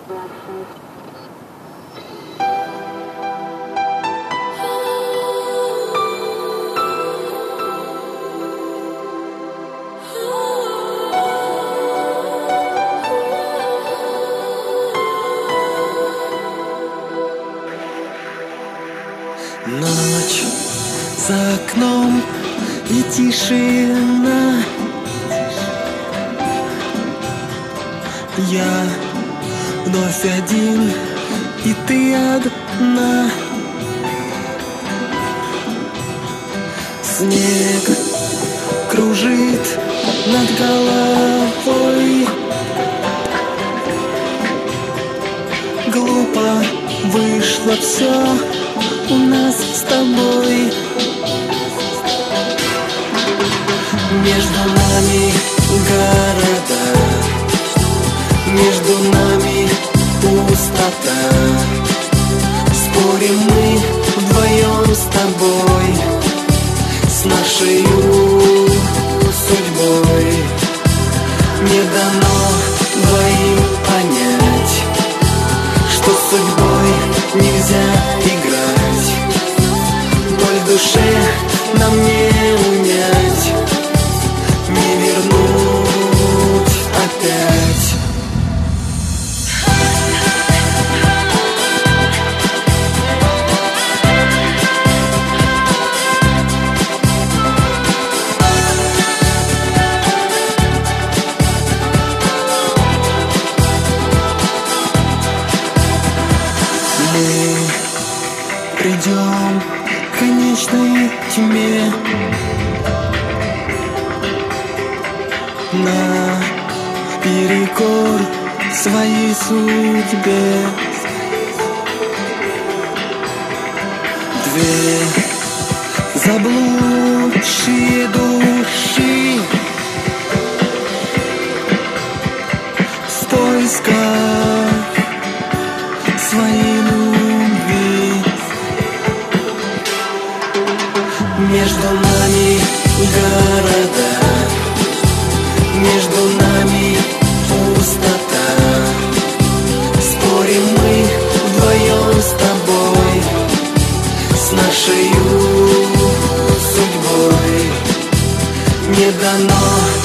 Ночь за окном и тишина. Я вновь один, и ты одна. Снег кружит над головой. Глупо вышло все у нас с тобой. Между нами города, между нами пустота. Спорим мы вдвоем с тобой, с нашей судьбой. Не дано двоим понять, что с судьбой нельзя играть. Боль в душе нам не унять, не вернуть опять. Мы придем к конечной тьме, на перекор своей судьбе. Две заблудшие души в поисках своей любви. Между нами города, между нами пустота. Спорим мы вдвоем с тобой, с нашей судьбой. Не дано